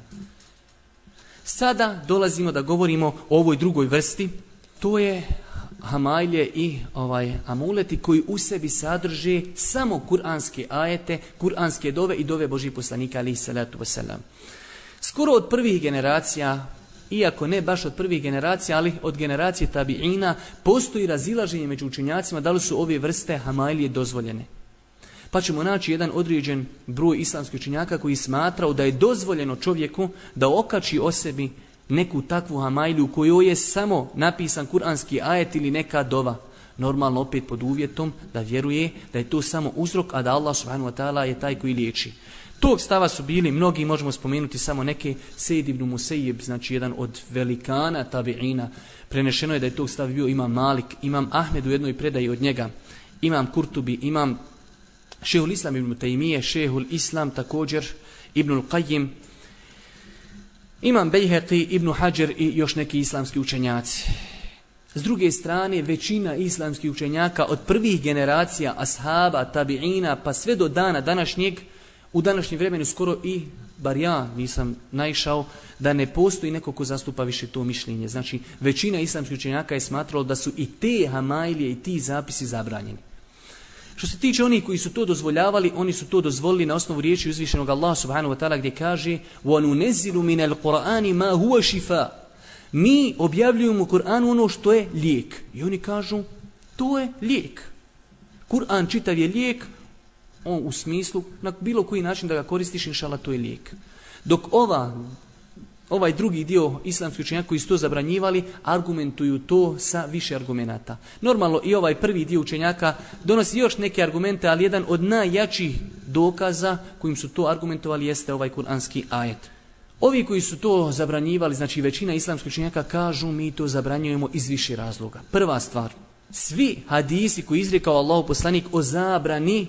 Sada dolazimo da govorimo o ovoj drugoj vrsti, to je hamajlje i amuleti koji u sebi sadrže samo kuranske ajete, kuranske dove i dove Božih poslanika alejhi salatu vesselam. Skoro od prvih generacija, iako ne baš od prvih generacija, ali od generacije tabiina, postoji razilaženje među učenjacima da li su ove vrste hamajlije dozvoljene. Pa ćemo naći jedan određen broj islamskih učenjaka koji smatrao da je dozvoljeno čovjeku da okači o sebi neku takvu hamajliju u kojoj je samo napisan kuranski ajet ili neka dova. Normalno opet pod uvjetom da vjeruje da je to samo uzrok, a da Allah subhanahu wa ta'ala je taj koji liječi. Tog stava su bili mnogi, možemo spomenuti samo neke, Sejid ibn Musejib, znači jedan od velikana tabiina. Prenešeno je da je tog stava bio Imam Malik, Imam Ahmed u jednoj predaji od njega, Imam Kurtubi, Imam Šehul Islam ibn Tejmije, Šehul Islam također, Ibnul Qajim, Imam Bejheqi, Ibn Hajar i još neki islamski učenjaci. S druge strane, većina islamskih učenjaka od prvih generacija ashaba, tabiina, pa sve do dana današnjeg, u današnjem vremenu skoro i, bar ja nisam naišao, da ne postoji neko ko zastupa više to mišljenje. Znači, većina islamskih učenjaka je smatralo da su i te hamajlije i ti zapisi zabranjeni. Što se tiče onih koji su to dozvoljavali, oni su to dozvolili na osnovu riječi uzvišenog Allaha subhanahu wa ta'ala gdje kaže وَنُنَزِّلُ مِنَ الْقُرْآنِ مَا هُوَ شِفَا. Mi objavljujemo u Kur'anu ono što je lijek. I oni kažu, To je lijek. Kur'an čitav je lijek, on u smislu, na bilo koji način da ga koristiš, inšala, to je lijek. Dok ovaj drugi dio islamskih učenjaka koji su to zabranjivali, argumentuju to sa više argumenata. Normalno i ovaj prvi dio učenjaka donosi još neke argumente, ali jedan od najjačih dokaza kojim su to argumentovali jeste ovaj kuranski ajet. Ovi koji su to zabranjivali, znači većina islamskih učenjaka, kažu mi to zabranjujemo iz više razloga. Prva stvar, svi hadisi koji izrekao Allahov poslanik o zabrani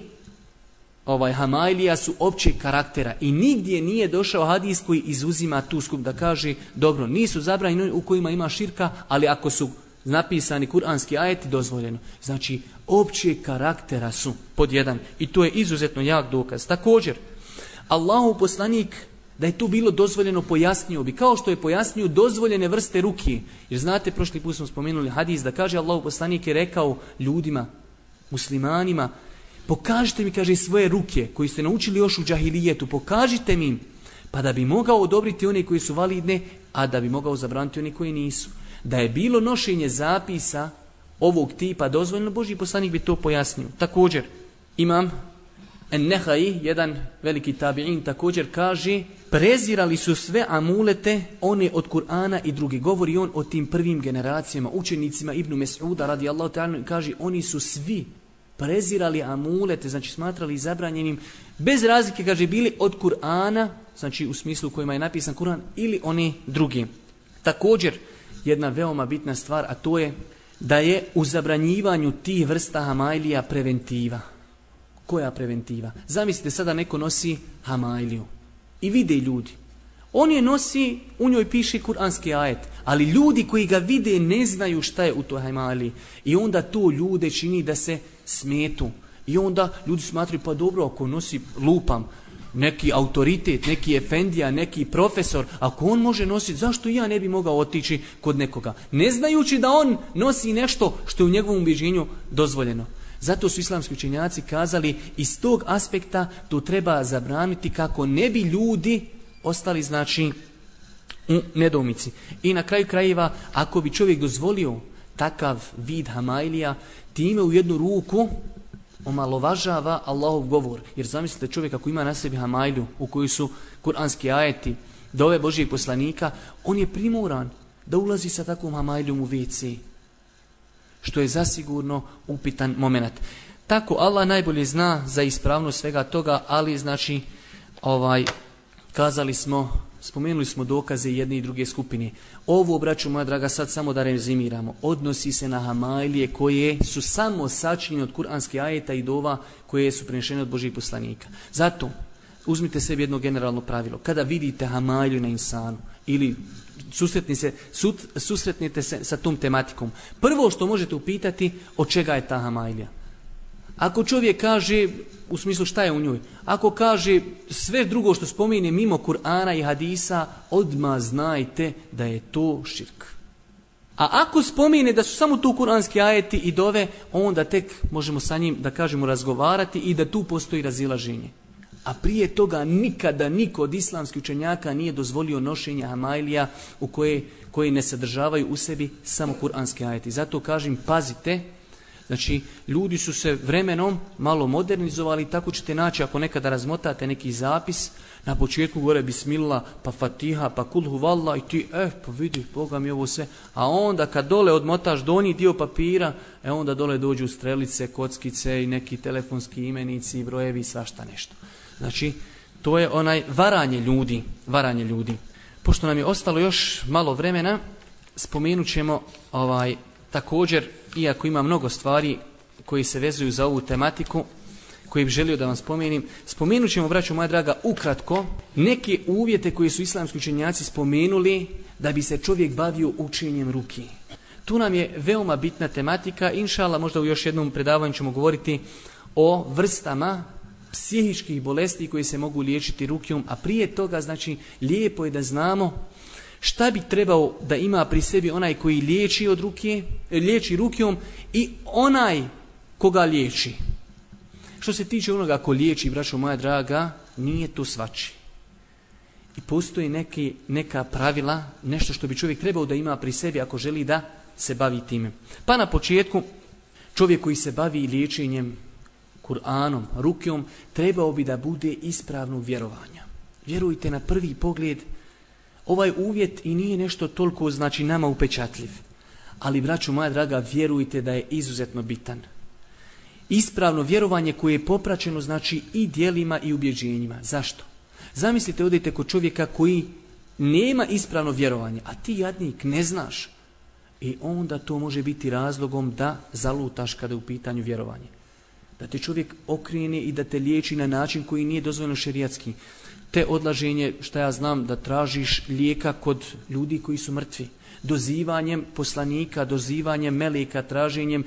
hamajlija su općeg karaktera i nigdje nije došao hadis koji izuzima tu skup da kaže dobro, nisu zabranjeni u kojima ima širka, ali ako su napisani kuranski ajeti, dozvoljeno. Znači, općeg karaktera su pod jedan i to je izuzetno jak dokaz. Također, Allahov poslanik da je to bilo dozvoljeno pojasnio bi, kao što je pojasnio dozvoljene vrste ruki. Jer znate, prošli put smo spomenuli hadis da kaže Allahov poslanik je rekao ljudima, muslimanima, pokažite mi, kaže, svoje ruke koji ste naučili još u džahilijetu, pokažite mi im, pa da bi mogao odobriti one koji su validne, a da bi mogao zabraniti one koji nisu. Da je bilo nošenje zapisa ovog tipa dozvoljeno, Božji poslanik bi to pojasnio. Također, imam En-Nehai, jedan veliki tabi'in, također kaže, prezirali su sve amulete, one od Kur'ana i drugi. Govori on o tim prvim generacijama, učenicima Ibnu Mes'uda, radijallahu ta'ala, kaže, oni su svi prezirali amulete, znači smatrali zabranjenim, bez razlike, kaže, bili od Kur'ana, znači u smislu u kojima je napisan Kur'an, ili oni drugi. Također, jedna veoma bitna stvar, a to je da je u zabranjivanju tih vrsta hamajlija preventiva. Koja preventiva? Zamislite sada neko nosi hamajliju i vide ljudi. On je nosi, u njoj piše kuranski ajet, ali ljudi koji ga vide ne znaju šta je u toj hamajliji. I onda to ljude čini da se smetu. I onda ljudi smatraju, pa dobro, ako nosi, lupam, neki autoritet, neki efendija, neki profesor, ako on može nositi, zašto ja ne bi mogao otići kod nekoga? Ne znajući da on nosi nešto što je u njegovom ubjeđenju dozvoljeno. Zato su islamski učenjaci kazali, iz tog aspekta to treba zabraniti kako ne bi ljudi ostali, znači, u nedoumici. I na kraju krajeva, ako bi čovjek dozvolio takav vid hamajlija, time u jednu ruku omalovažava Allahov govor. Jer zamislite, čovjek ako ima na sebi hamajlju u kojoj su kuranski ajeti, dove Božijeg poslanika, on je primoran da ulazi sa takvom hamajljom u WC. Što je zasigurno upitan moment. Tako Allah najbolje zna za ispravnost svega toga, ali znači spomenuli smo dokaze jedne i druge skupine. Ovo, braćo moja draga, sad samo da rezimiramo, odnosi se na hamajlije koje su samo sačinjene od kuranskih ajeta i dova koje su prenešene od Božih poslanika. Zato uzmite sebi jedno generalno pravilo. Kada vidite hamajlju na insanu ili susretnete se sa tom tematikom, prvo što možete upitati, od čega je ta hamajlija. Ako čovjek kaže, u smislu šta je u njoj, ako kaže sve drugo što spomene mimo Kur'ana i hadisa, odmah znajte da je to širk. A ako spomene da su samo tu kuranski ajeti i dove, onda tek možemo sa njim, da kažemo, razgovarati i da tu postoji razilaženje. A prije toga nikada niko od islamskih učenjaka nije dozvolio nošenje hamajlija u koje ne sadržavaju u sebi samo kuranski ajeti. Zato kažem, pazite, znači ljudi su se vremenom malo modernizovali, tako ćete naći ako nekada razmotate neki zapis, na početku gore bismillah, pa fatiha, pa kul huvallah i ti, pa vidi, Boga mi ovo sve. A onda kad dole odmotaš donji dio papira, onda dole dođu strelice, kockice i neki telefonski imenici, brojevi i svašta nešto. Znači, to je varanje ljudi. Pošto nam je ostalo još malo vremena, spomenut ćemo također, iako ima mnogo stvari koji se vezuju za ovu tematiku, koji bih želio da vam spomenim, spomenut ćemo, braćo moja draga, ukratko neke uvjete koje su islamski učenjaci spomenuli da bi se čovjek bavio učenjem ruki. Tu nam je veoma bitna tematika, inšallah možda u još jednom predavanju ćemo govoriti o vrstama psihičkih bolesti koji se mogu liječiti rukijom, a prije toga, znači, lijepo je da znamo šta bi trebao da ima pri sebi onaj koji liječi rukijom i onaj koga liječi. Što se tiče onoga ko liječi, braćo moja draga, nije to svačije. I postoji neka pravila, nešto što bi čovjek trebao da ima pri sebi ako želi da se bavi time. Pa na početku, čovjek koji se bavi liječenjem Kur'anom, rukijom, trebao bi da bude ispravnog vjerovanja. Vjerujte, na prvi pogled, ovaj uvjet i nije nešto toliko, znači, nama upečatljiv. Ali, braćo moja draga, vjerujte da je izuzetno bitan. Ispravno vjerovanje koje je popraćeno, znači, i djelima i ubjeđenjima. Zašto? Zamislite, odete kod čovjeka koji nema ispravno vjerovanje, a ti, jadnik, ne znaš. I onda to može biti razlogom da zalutaš kada je u pitanju vjerovanje. Da te čovjek okrene i da te liječi na način koji nije dozvoljeno šerijatski. Te odlaženje, šta ja znam, da tražiš lijeka kod ljudi koji su mrtvi. Dozivanjem poslanika, dozivanjem meleka, traženjem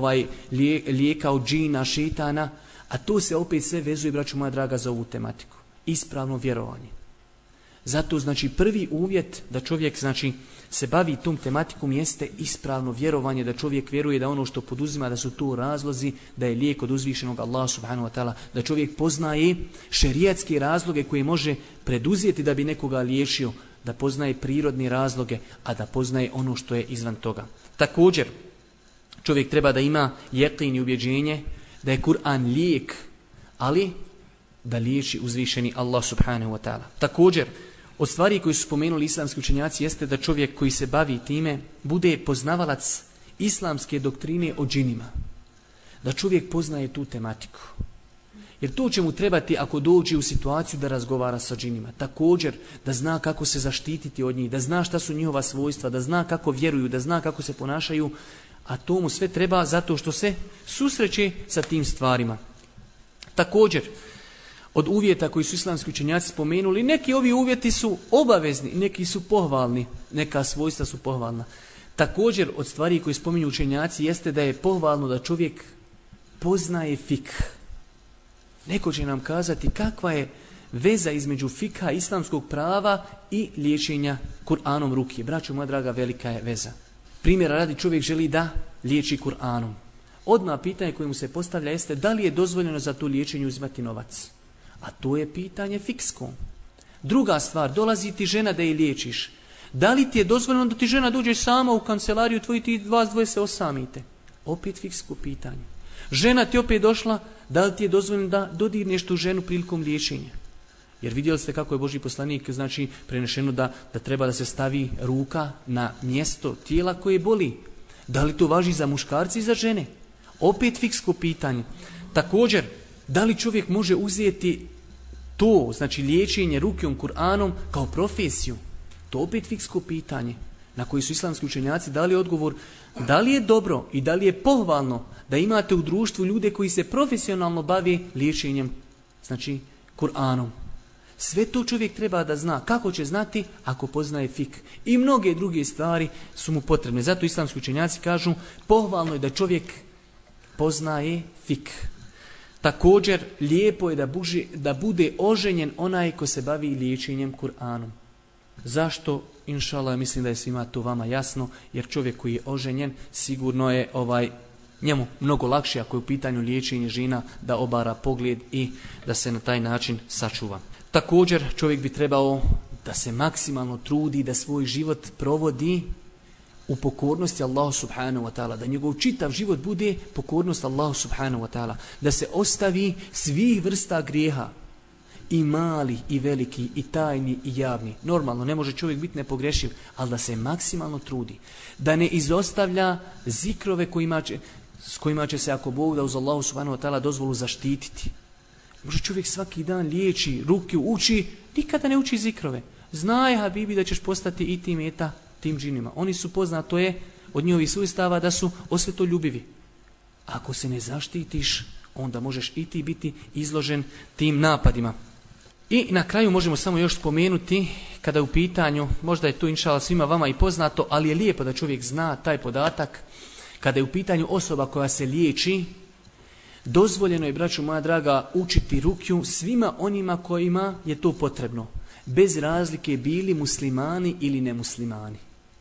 lijeka od džina, šetana. A to se opet sve vezuje, braćo moja draga, za ovu tematiku. Ispravno vjerovanje. Zato, znači, prvi uvjet da čovjek, znači, se bavi tom tematikom jeste ispravno vjerovanje, da čovjek vjeruje da ono što poduzima, da su to razlozi, da je lijek od uzvišenog Allaha subhanahu wa ta'ala, da čovjek poznaje šerijatske razloge koje može preduzeti da bi nekoga liječio, da poznaje prirodne razloge, a da poznaje ono što je izvan toga. Također, čovjek treba da ima jeqin i ubjeđenje da je Kur'an lijek, ali da liječi uzvišeni Allah subhanahu wa ta'ala. Također, od stvari koji su spomenuli islamski učenjaci jeste da čovjek koji se bavi time bude poznavalac islamske doktrine o džinima. Da čovjek poznaje tu tematiku. Jer to će mu trebati ako dođe u situaciju da razgovara sa džinima. Također, da zna kako se zaštititi od njih, da zna šta su njihova svojstva, da zna kako vjeruju, da zna kako se ponašaju, a to mu sve treba zato što se susreće sa tim stvarima. Također, od uvjeta koji su islamski učenjaci spomenuli, neki ovi uvjeti su obavezni, neki su pohvalni, neka svojstva su pohvalna. Također, od stvari koji spominju učenjaci jeste da je pohvalno da čovjek poznaje fikh. Neko će nam kazati kakva je veza između fikha islamskog prava i liječenja Kur'anom ruki. Braćo moja draga, velika je veza. Primjera radi, čovjek želi da liječi Kur'anom. Odmah pitanje koje mu se postavlja jeste da li je dozvoljeno za to liječenje uzimati novac. A to je pitanje fiksko. Druga stvar, dolazi ti žena da je liječiš. Da li ti je dozvoljeno da ti žena dođe sama u kancelariju tvoju, ti vas dvoje se osamite? Opet fiksko pitanje. Žena ti opet došla, da li ti je dozvoljeno da dodirneš tu ženu prilikom liječenja? Jer vidjeli ste kako je Božji poslanik, znači, prenešeno da treba da se stavi ruka na mjesto tijela koje boli. Da li to važi za muškarci i za žene? Opet fiksko pitanje. Također, da li čovjek može uzeti to, znači liječenje rukijom Kur'anom, kao profesiju? To opet fiksko pitanje na koji su islamski učenjaci dali odgovor da li je dobro i da li je pohvalno da imate u društvu ljude koji se profesionalno bavi liječenjem, znači Kur'anom. Sve to čovjek treba da zna. Kako će znati ako poznaje fik? I mnoge druge stvari su mu potrebne. Zato islamski učenjaci kažu pohvalno je da čovjek poznaje fik. Također, lijepo je da bude oženjen onaj ko se bavi liječenjem Kur'anom. Zašto? Inšallah, mislim da je svima to vama jasno, jer čovjek koji je oženjen sigurno je njemu mnogo lakše ako je u pitanju liječenje žena da obara pogled i da se na taj način sačuva. Također, čovjek bi trebao da se maksimalno trudi da svoj život provodi u pokornosti Allahu subhanahu wa ta'ala, da njegov čitav život bude pokornost Allahu subhanahu wa ta'ala, da se ostavi svih vrsta grijeha, i mali, i veliki, i tajni, i javni. Normalno, ne može čovjek biti nepogrešiv, ali da se maksimalno trudi, da ne izostavlja zikrove s kojima će se, ako Bog da uz Allahu subhanahu wa ta'ala dozvolu, zaštititi. Može čovjek svaki dan liječi, ruke uči, nikada ne uči zikrove. Znaj, habibi, da ćeš postati i ti meta tim džinima. Oni su poznato je od njihovih svojstava da su osvetoljubivi. Ako se ne zaštitiš, onda možeš i ti biti izložen tim napadima. I na kraju možemo samo još spomenuti, kada je u pitanju, možda je to inšallah svima vama i poznato, ali je lijepo da čovjek zna taj podatak, kada je u pitanju osoba koja se liječi, dozvoljeno je, braćo moja draga, učiti rukju svima onima kojima je to potrebno, bez razlike bili muslimani ili nemuslimani.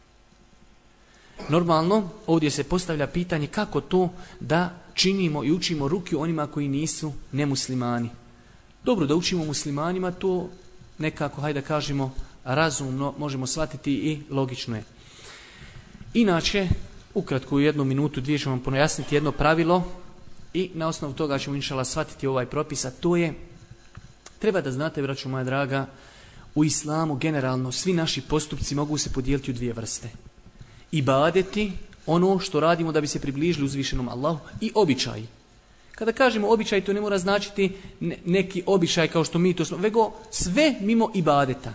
Normalno, ovdje se postavlja pitanje kako to da činimo i učimo rukju onima koji nisu nemuslimani. Dobro, da učimo muslimanima, to nekako, hajde da kažemo, razumno možemo shvatiti i logično je. Inače, Ukratko u 1 minutu, 2 ćemo vam pojasniti jedno pravilo i na osnovu toga ćemo inshallah shvatiti ovaj propis, a to je, treba da znate, braćo moja draga, u islamu generalno svi naši postupci mogu se podijeliti u 2 vrste. Ibadeti, ono što radimo da bi se približili uzvišenom Allahu, i običaji. Kada kažemo običaj, to ne mora značiti neki običaj kao što mi to smo, vego sve mimo ibadeta.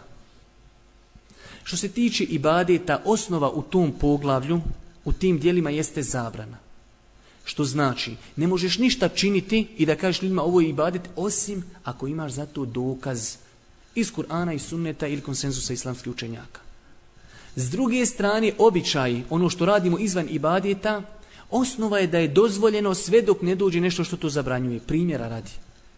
Što se tiče ibadeta, osnova u tom poglavlju, u tim dijelima jeste zabrana. Što znači, ne možeš ništa činiti i da kažeš ljudima ovo je ibadet, osim ako imaš za to dokaz iz Kur'ana i Sunneta ili konsenzusa islamskih učenjaka. S druge strane, običaji, ono što radimo izvan ibadeta, osnova je da je dozvoljeno sve dok ne dođe nešto što to zabranjuje. Primjera radi.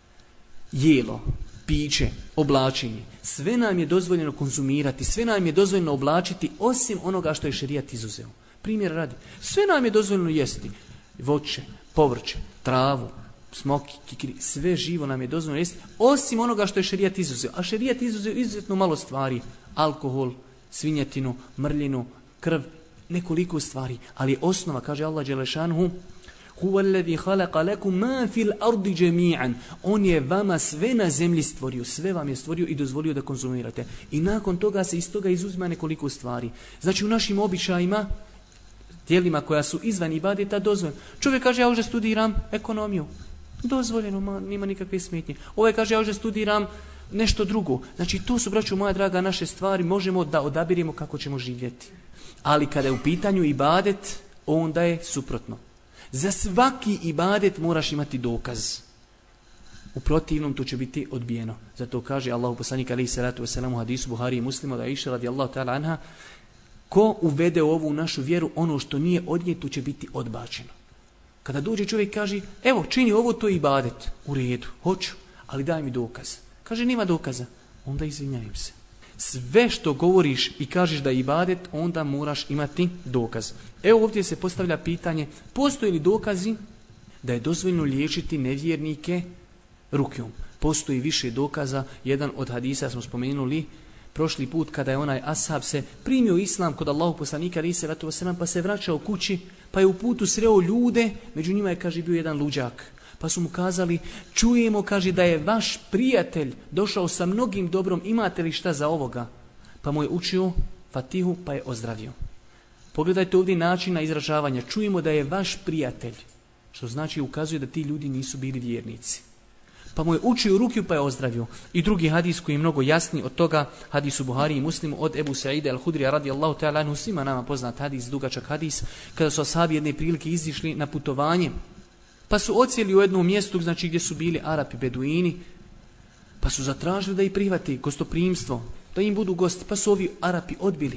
Jelo, piće, oblačenje. Sve nam je dozvoljeno konzumirati, sve nam je dozvoljeno oblačiti, osim onoga što je šerijat izuzeo. Primjera radi. Sve nam je dozvoljeno jesti. Voće, povrće, travu, smoki, kikiri, sve živo nam je dozvoljeno jesti, osim onoga što je šerijat izuzeo. A šerijat izuzeo izuzetno malo stvari. Alkohol, svinjetinu, mrljinu, krv, nekoliko stvari. Ali osnova, kaže Allah dželešanuhu, huvallazi khalaqa lakum ma fil ardi jami'an. On je vama sve na zemlji stvorio, sve vam je stvorio i dozvolio da konzumirate. I nakon toga se iz toga izuzima nekoliko stvari. Znači u našim običajima, dijelima koja su izvan ibadeta, dozvoljeno. Čovjek kaže, ja уже studiram ekonomiju. Dozvoljeno, nima nikakve smetnje. Ovaj kaže, ja уже studiram nešto drugo. Znači, to su, braćo moja draga, naše stvari, možemo da odabirimo kako ćemo živjeti. Ali kada je u pitanju ibadet, onda je suprotno. Za svaki ibadet moraš imati dokaz. U protivnom to će biti odbijeno. Zato kaže Allahu poslanik alejhi salatu vesselam u hadisu Buhari i Muslima da Aisha radijallahu ta'ala anha, ko uvede ovu našu vjeru, ono što nije odnijeto će biti odbačeno. Kada dođe čovjek i kaže, evo čini ovo, to je ibadet. U redu, hoću, ali daj mi dokaz. Kaže, nema dokaza. Onda izvinjajem se. Sve što govoriš i kažeš da je ibadet, onda moraš imati dokaz. Evo ovdje se postavlja pitanje, postoje li dokazi da je dozvoljeno liječiti nevjernike rukjom? Postoji više dokaza. Jedan od hadisa smo spomenuli prošli put kada je onaj ashab se primio islam kod Allahu poslanika alejhi salatu vesselam, pa se vraćao kući, pa je u putu sreo ljude, među njima je, kaže, bio jedan luđak. Pa su mu kazali, čujemo, kaže, da je vaš prijatelj došao sa mnogim dobrom, imate li šta za ovoga? Pa mu je učio Fatihu, pa je ozdravio. Pogledajte ovdje načina izražavanja. Čujemo da je vaš prijatelj, što znači ukazuje da ti ljudi nisu bili vjernici. Pa mu je učio rukju, pa je ozdravio. I drugi hadis koji je mnogo jasniji od toga, hadisu Buhari i Muslimu od Ebu Sa'ida al-Hudrija radijallahu ta'ala anhu, svima nama poznat hadis, dugačak hadis, kada su ashabi jedne prilike izišli na putovanje, pa su odsjeli u jednom mjestu, znači gdje su bili Arapi, Beduini, pa su zatražili da ih prihvati gostoprimstvo, da im budu gosti, pa su ovi Arapi odbili.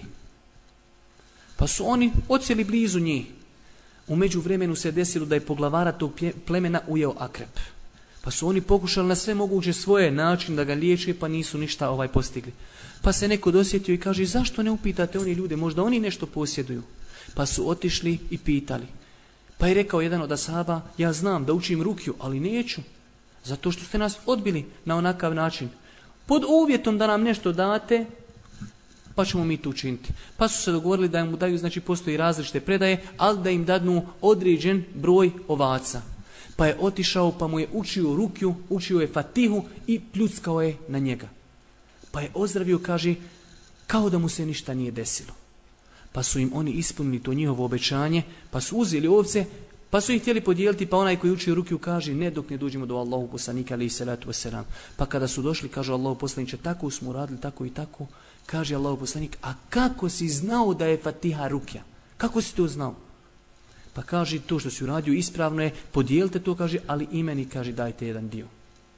Pa su oni odsjeli blizu njih. U međuvremenu se desilo da je poglavara tog plemena ujeo akrep. Pa su oni pokušali na sve moguće svoje način da ga liječe, pa nisu ništa postigli. Pa se neko dosjetio i kaže, zašto ne upitate oni ljude, možda oni nešto posjeduju. Pa su otišli i pitali. Pa je rekao jedan od ashaba, ja znam da učim rukju, ali neću, zato što ste nas odbili na onakav način. Pod uvjetom da nam nešto date, pa ćemo mi to učiniti. Pa su se dogovorili da im daju, znači postoji različite predaje, ali da im dadnu određen broj ovaca. Pa je otišao, pa mu je učio rukju, učio je Fatihu i pljuckao je na njega. Pa je ozdravio, kaže, kao da mu se ništa nije desilo. Pa su im oni ispunili to njihovo obećanje, pa su uzeli ovce, pa su ih htjeli podijeliti, pa onaj koji učio rukju kaže, ne dok ne dođemo do Allahu poslanika alejhi salatu vesselam. Pa kada su došli, kaže Allahu poslaniče, tako smo radili, tako i tako. Kaže Allahu poslanik, a kako si znao da je Fatiha rukja? Kako si to znao? Pa kaže, to što si uradio ispravno je, podijelite to, kaže, ali i meni, kaže, dajte jedan dio.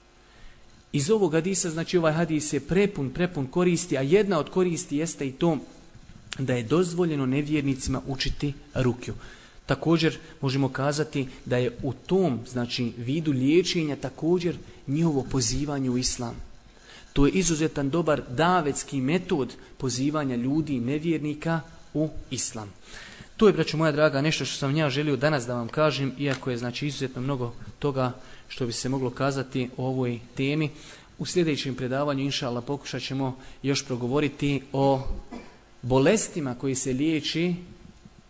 Iz ovog hadisa, znači ovaj hadis je prepun koristi, a jedna od koristi jeste i to da je dozvoljeno nevjernicima učiti rukju. Također možemo kazati da je u tom, znači, vidu liječenja također njihovo pozivanje u islam. To je izuzetan dobar davetski metod pozivanja ljudi, nevjernika u islam. To je, braćo moja draga, nešto što sam ja želio danas da vam kažem, iako je, znači, izuzetno mnogo toga što bi se moglo kazati o ovoj temi. U sljedećem predavanju, inšallah, pokušat ćemo još progovoriti o bolestima koji se liječi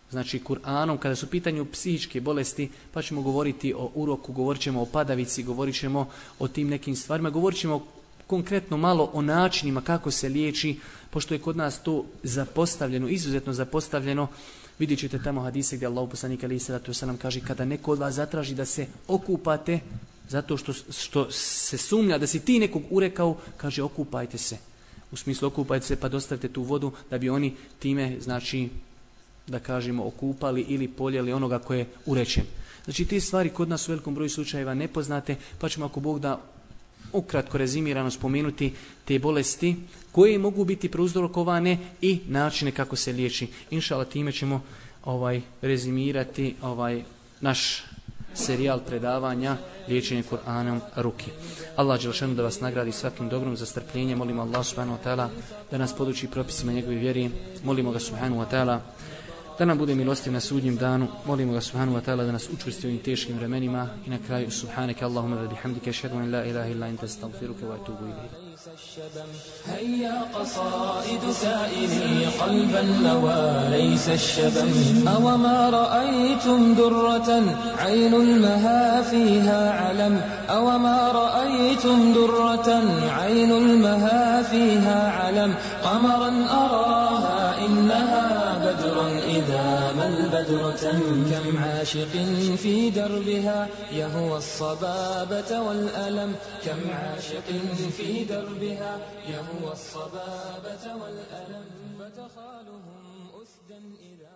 znači Kur'anom, kada su u pitanju psihičke bolesti, pa ćemo govoriti o uroku, govorit ćemo o padavici, govorit ćemo o tim nekim stvarima, govorit ćemo konkretno malo o načinima kako se liječi, pošto je kod nas to zapostavljeno, izuzetno zapostavljeno. Vidjet ćete tamo hadise gdje Allah poslanik alejhi selatu vesselam kaže kada neko od vas zatraži da se okupate, zato što se sumnja da si ti nekog urekao, kaže okupajte se. U smislu okupajte se pa dostavite tu vodu da bi oni time, znači, da kažemo, okupali ili poljeli onoga koje je urečen. Znači te stvari kod nas u velikom broju slučajeva nepoznate, pa ćemo ako Bog da ukratko rezimirano spomenuti te bolesti koje mogu biti prouzrokovane i načine kako se liječi. Inšala time ćemo rezimirati naš serijal predavanja liječenje Kur'anom ruki. Allah dželešanu da vas nagradi svakim dobrom za strpljenje. Molimo Allah subhanahu wa ta'ala da nas poduči propisima njegove vjeri. Molimo ga subhanahu wa ta'ala da nam bude milostiv na sudnjem danu. Molimo ga subhanahu wa ta'ala da nas učvrsti u ovim teškim vremenima. I na kraju subhanaka Allahumma wa bihamdika ashhadu an la ilaha illa anta astaghfiruka wa atubu ilayk. هيا قصائد سائلي قلبا نوى ليس الشبم أوما رأيتم درة عين المها فيها علم أوما رأيتم درة عين المها فيها علم قمرا أراها إنها بدر إذا ما البدر كم عاشق في دربها يهوى الصبابة والألم كم عاشق في دربها يهوى الصبابة والألم فتخالهم أسدا إذا